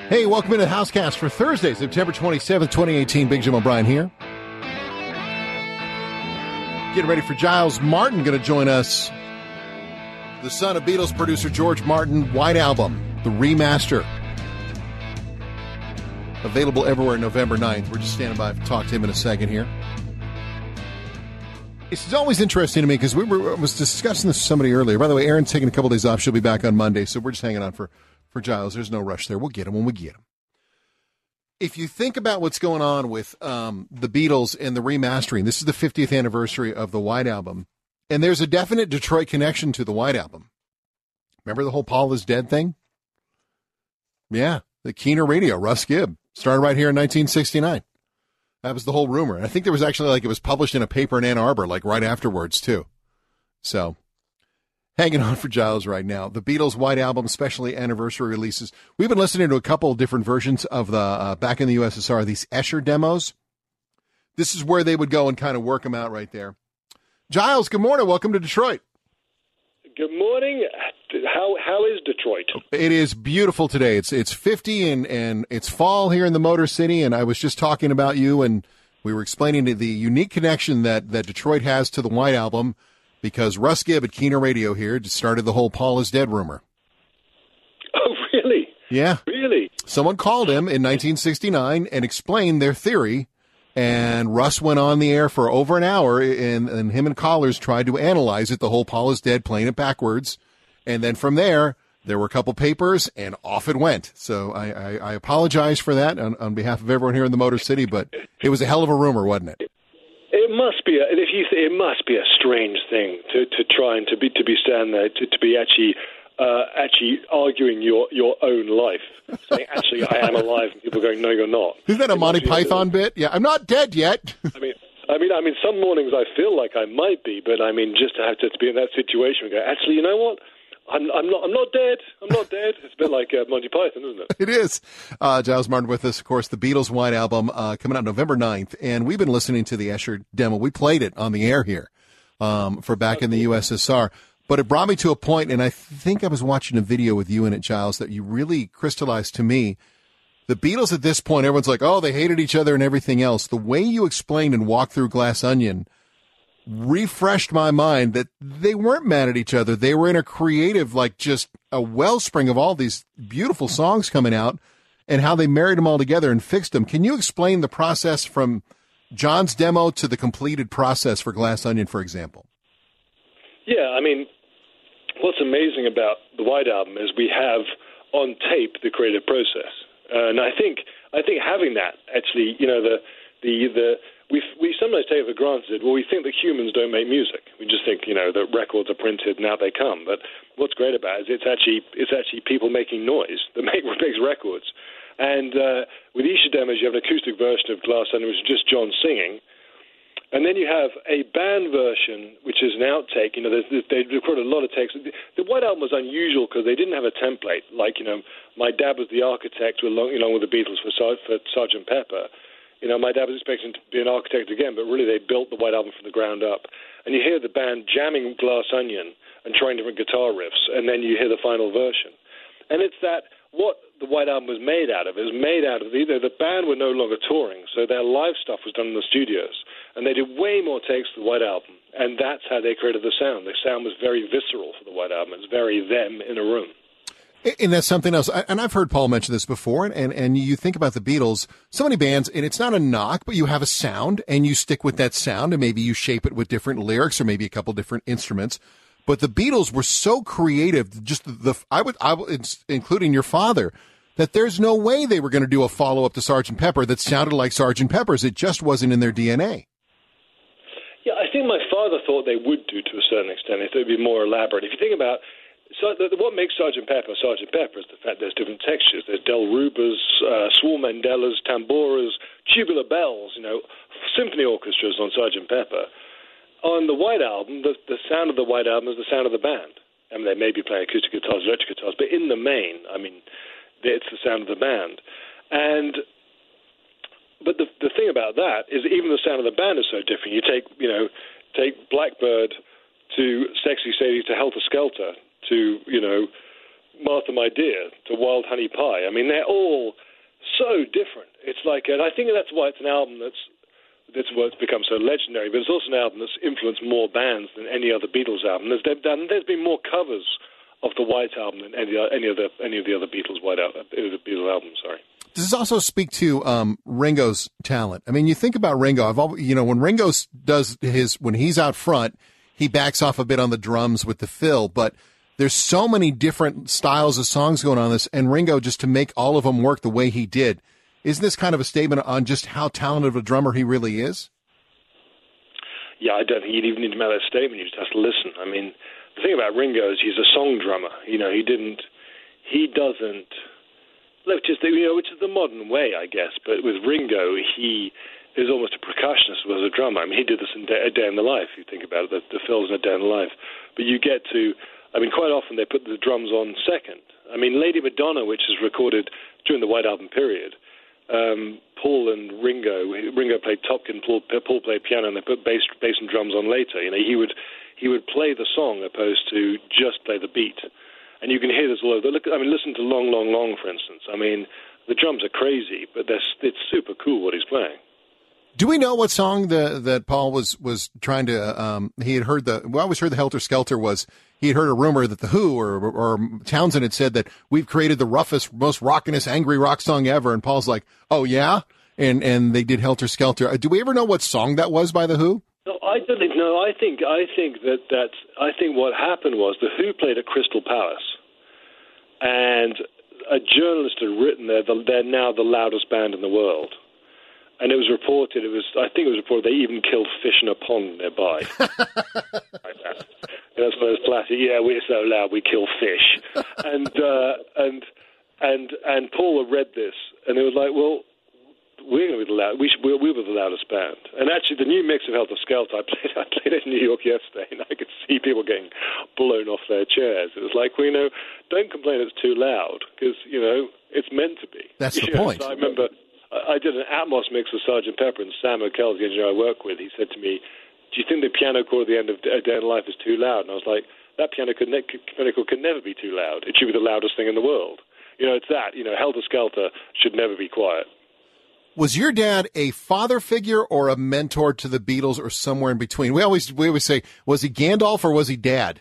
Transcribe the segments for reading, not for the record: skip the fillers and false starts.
Hey, welcome into the Housecast for Thursday, September 27th, 2018. Big Jim O'Brien here. Getting ready for Giles Martin, going to join us. The son of Beatles producer George Martin, White Album, the remaster. Available everywhere November 9th. We're just standing by to talk to him in a second here. It's always interesting to me because I was discussing this with somebody earlier. By the way, Erin's taking a couple days off. She'll be back on Monday, so we're just hanging on for Giles. There's no rush there. We'll get him when we get him. If you think about what's going on with the Beatles and the remastering, this is the 50th anniversary of the White Album, and there's a definite Detroit connection to the White Album. Remember the whole Paul is Dead thing? Yeah, the Keener Radio, Russ Gibb, started right here in 1969. That was the whole rumor. And I think there was actually, it was published in a paper in Ann Arbor, right afterwards, too. So, hanging on for Giles right now. The Beatles' White Album, especially anniversary releases. We've been listening to a couple of different versions of the Back in the USSR, these Escher demos. This is where they would go and kind of work them out right there. Giles, good morning. Welcome to Detroit. Good morning. How is Detroit? It is beautiful today. It's 50 and it's fall here in the Motor City, and I was just talking about you, and we were explaining the unique connection that Detroit has to the White Album because Russ Gibb at Keener Radio here just started the whole Paul is Dead rumor. Oh, really? Yeah. Really? Someone called him in 1969 and explained their theory, and Russ went on the air for over an hour, and him and callers tried to analyze it, the whole Paul is Dead, playing it backwards. And then from there were a couple papers, and off it went. So I apologize for that on behalf of everyone here in the Motor City, but it was a hell of a rumor, wasn't it? It must be. It must be a strange thing to try and to be standing there to be actually arguing your own life, saying actually I am alive, and people going no, you're not. Isn't that a Monty Python bit? Yeah, I'm not dead yet. I mean, some mornings I feel like I might be, but just to have to be in that situation and go, actually, you know what? I'm not dead. I'm not dead. It's a bit like Monty Python, isn't it? It is. Giles Martin with us, of course, the Beatles' White Album coming out November 9th. And we've been listening to the Escher demo. We played it on the air here for Back in the USSR. But it brought me to a point, and I think I was watching a video with you in it, Giles, that you really crystallized to me. The Beatles at this point, everyone's like, oh, they hated each other and everything else. The way you explained and walked through Glass Onion refreshed my mind that they weren't mad at each other. They were in a creative, just a wellspring of all these beautiful songs coming out and how they married them all together and fixed them. Can you explain the process from John's demo to the completed process for Glass Onion, for example? Yeah, what's amazing about the White Album is we have on tape the creative process. And I think having that actually, we sometimes take it for granted. Well, we think that humans don't make music. We just think, that records are printed and out they come. But what's great about it is it's actually people making noise that makes records. And with each demos, you have an acoustic version of Glass Onion, which is just John singing. And then you have a band version, which is an outtake. They recorded a lot of takes. The White Album was unusual because they didn't have a template. My dad was the architect along with the Beatles for Sgt. Pepper. My dad was expecting to be an architect again, but really they built the White Album from the ground up. And you hear the band jamming Glass Onion and trying different guitar riffs, and then you hear the final version. And it's that what the White Album was made out of. It was made out of the band were no longer touring, so their live stuff was done in the studios, and they did way more takes for the White Album, and that's how they created the sound. The sound was very visceral for the White Album. It's very them in a room. And that's something else. And I've heard Paul mention this before, and you think about the Beatles, so many bands, and it's not a knock, but you have a sound, and you stick with that sound, and maybe you shape it with different lyrics or maybe a couple different instruments. But the Beatles were so creative, just I would, including your father, that there's no way they were going to do a follow-up to Sgt. Pepper that sounded like Sgt. Pepper's. It just wasn't in their DNA. Yeah, I think my father thought they would do to a certain extent. If it would be more elaborate. If you think about what makes Sgt. Pepper is the fact there's different textures. There's Del Rubas, Swall Mandelas, tamboras, tubular bells, symphony orchestras on Sgt. Pepper. On the White Album, the sound of the White Album is the sound of the band. They may be playing acoustic guitars, electric guitars, but in the main, it's the sound of the band. But the thing about that is even the sound of the band is so different. You take Blackbird to Sexy Sadie to Helter Skelter to Martha My Dear to Wild Honey Pie. I mean, they're all so different. It's like, and I think that's why it's an album that's what's become so legendary. But it's also an album that's influenced more bands than any other Beatles album. There's been more covers of the White Album than any of the other Beatles Beatles albums. Sorry. Does this also speak to Ringo's talent? I mean, you think about Ringo. When Ringo does when he's out front, he backs off a bit on the drums with the fill, but there's so many different styles of songs going on this, and Ringo, just to make all of them work the way he did, isn't this kind of a statement on just how talented of a drummer he really is? Yeah, I don't think you'd even need to make that statement. You just have to listen. I mean, the thing about Ringo is he's a song drummer. He doesn't, which is the modern way, I guess. But with Ringo, he is almost a percussionist as a drummer. I mean, he did this in A Day in the Life. You think about it, the fills in A Day in the Life. But you get to, I mean, quite often they put the drums on second. I mean, Lady Madonna, which is recorded during the White Album period, Paul and Ringo played Topkin, Paul played piano, and they put bass and drums on later. He would play the song opposed to just play the beat. And you can hear this all over. Listen to Long, Long, Long, for instance. I mean, the drums are crazy, but it's super cool what he's playing. Do we know what song that Paul was trying to? He had heard we always heard the Helter Skelter was. He had heard a rumor that the Who or Townsend had said that we've created the roughest, most rockinest, angry rock song ever, and Paul's like, oh yeah, and they did Helter Skelter. Do we ever know what song that was by the Who? No, I don't think. No, I think what happened was the Who played at Crystal Palace, and a journalist had written they're now the loudest band in the world. And it was reported, they even killed fish in a pond nearby. Like that. That's one of those classic, yeah, we're so loud, we kill fish. And Paul had read this, and it was like, well, we're going to be the loud. We were the loudest band. And actually, the new mix of Helter Skelter, I played it in New York yesterday, and I could see people getting blown off their chairs. It was like, well, don't complain it's too loud, because, it's meant to be. That's the point. So I remember I did an Atmos mix with Sgt. Pepper, and Sam O'Kell, the engineer I work with, he said to me, do you think the piano chord at the end of A Day in Life is too loud? And I was like, that piano chord can never be too loud. It should be the loudest thing in the world. It's that. Helter Skelter should never be quiet. Was your dad a father figure or a mentor to the Beatles or somewhere in between? We always say, was he Gandalf or was he dad?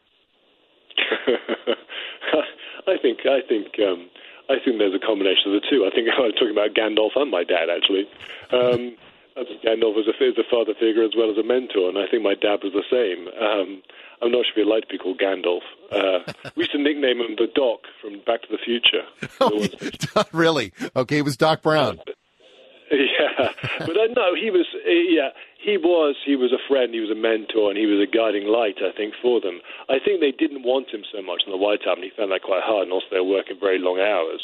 I think there's a combination of the two. I think I was talking about Gandalf and my dad, actually. Gandalf is a father figure as well as a mentor, and I think my dad was the same. I'm not sure if he'd like to be called Gandalf. We used to nickname him the Doc from Back to the Future. Really? Okay, it was Doc Brown. Yeah, but no, he was a friend, he was a mentor, and he was a guiding light, I think, for them. I think they didn't want him so much on the White Album. He found that quite hard, and also they were working very long hours.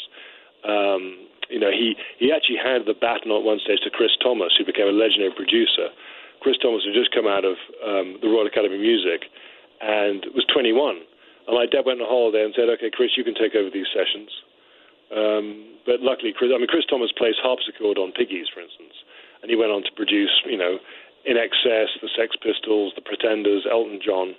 He actually handed the baton at one stage to Chris Thomas, who became a legendary producer. Chris Thomas had just come out of the Royal Academy of Music and was 21. And my dad went on holiday and said, okay, Chris, you can take over these sessions. But luckily, Chris Thomas plays harpsichord on Piggies, for instance, and he went on to produce, In Excess, the Sex Pistols, the Pretenders, Elton John.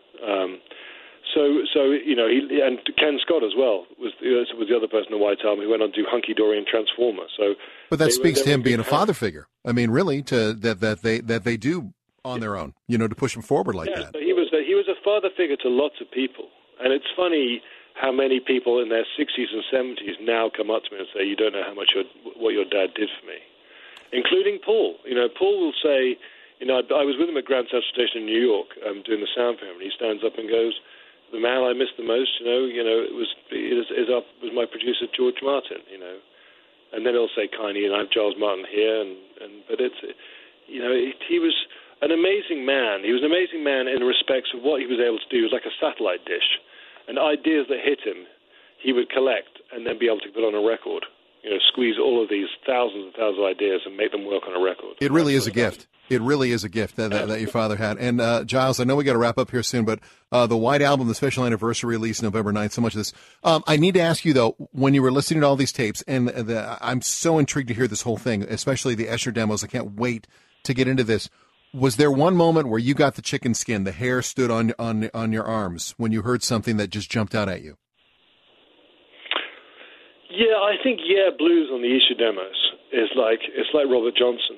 And Ken Scott as well was the other person in the White Album who went on to do Hunky Dory and Transformer. But that speaks to him being a father figure. I mean, really, that they do on their own, to push him forward like that. So he was a father figure to lots of people, and it's funny how many people in their 60s and 70s now come up to me and say, you don't know how much what your dad did for me, including Paul. Paul will say, I was with him at Grand Central Station in New York doing the sound for him, and he stands up and goes, the man I miss the most, it was my producer, George Martin, And then he'll say, kindly, I have Giles Martin here, but he was an amazing man. He was an amazing man in respects of what he was able to do. He was like a satellite dish. And ideas that hit him, he would collect and then be able to put on a record. Squeeze all of these thousands and thousands of ideas and make them work on a record. It really is a gift. It really is a gift that your father had. And Giles, I know we got to wrap up here soon, but the White Album, the special anniversary release November 9th, so much of this. I need to ask you, though, when you were listening to all these tapes, and I'm so intrigued to hear this whole thing, especially the Escher demos. I can't wait to get into this. Was there one moment where you got the chicken skin, the hair stood on your arms when you heard something that just jumped out at you? Yeah, I think Blues on the issue demos is it's like Robert Johnson.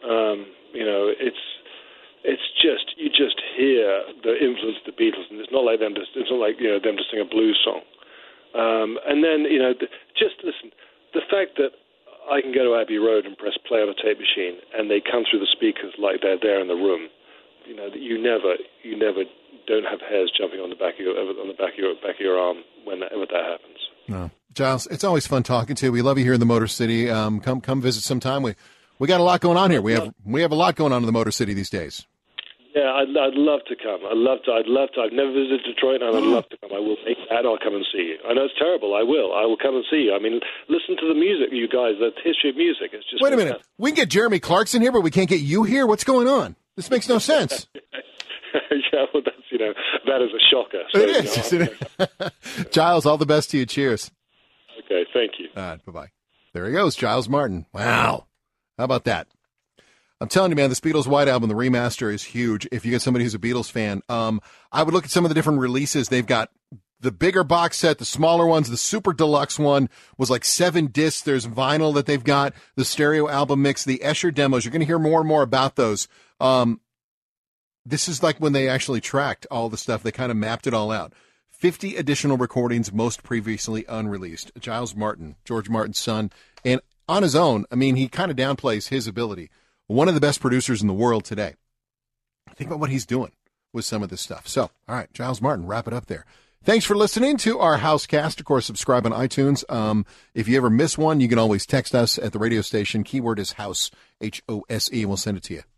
It's just you just hear the influence of the Beatles, and it's not like them to sing a blues song. And then just listen, the fact that I can go to Abbey Road and press play on a tape machine, and they come through the speakers like they're there in the room. You never don't have hairs jumping on the back of your arm when that happens. No, Giles, it's always fun talking to you. We love you here in the Motor City. Come visit sometime. We got a lot going on here. We have a lot going on in the Motor City these days. Yeah, I'd love to come. I'd love to. I've never visited Detroit, and I'd love to come. I will make that. I'll come and see you. I know it's terrible. I will. I will come and see you. I mean, listen to the music, you guys. The history of music. It's just. Wait a minute. We can get Jeremy Clarkson here, but we can't get you here. What's going on? This makes no sense. Yeah, well, that is a shocker. So, it is. Giles, all the best to you. Cheers. Okay, thank you. All right, bye-bye. There he goes, Giles Martin. Wow. How about that? I'm telling you, man, this Beatles White Album, the remaster, is huge. If you get somebody who's a Beatles fan, I would look at some of the different releases. They've got the bigger box set, the smaller ones. The super deluxe one was like 7 discs. There's vinyl that they've got, the stereo album mix, the Escher demos. You're going to hear more and more about those. This is like when they actually tracked all the stuff. They kind of mapped it all out. 50 additional recordings, most previously unreleased. Giles Martin, George Martin's son. And on his own, I mean, he kind of downplays his ability. One of the best producers in the world today. Think about what he's doing with some of this stuff. So, all right, Giles Martin, wrap it up there. Thanks for listening to our Housecast. Of course, subscribe on iTunes. If you ever miss one, you can always text us at the radio station. Keyword is House, Hose. We'll send it to you.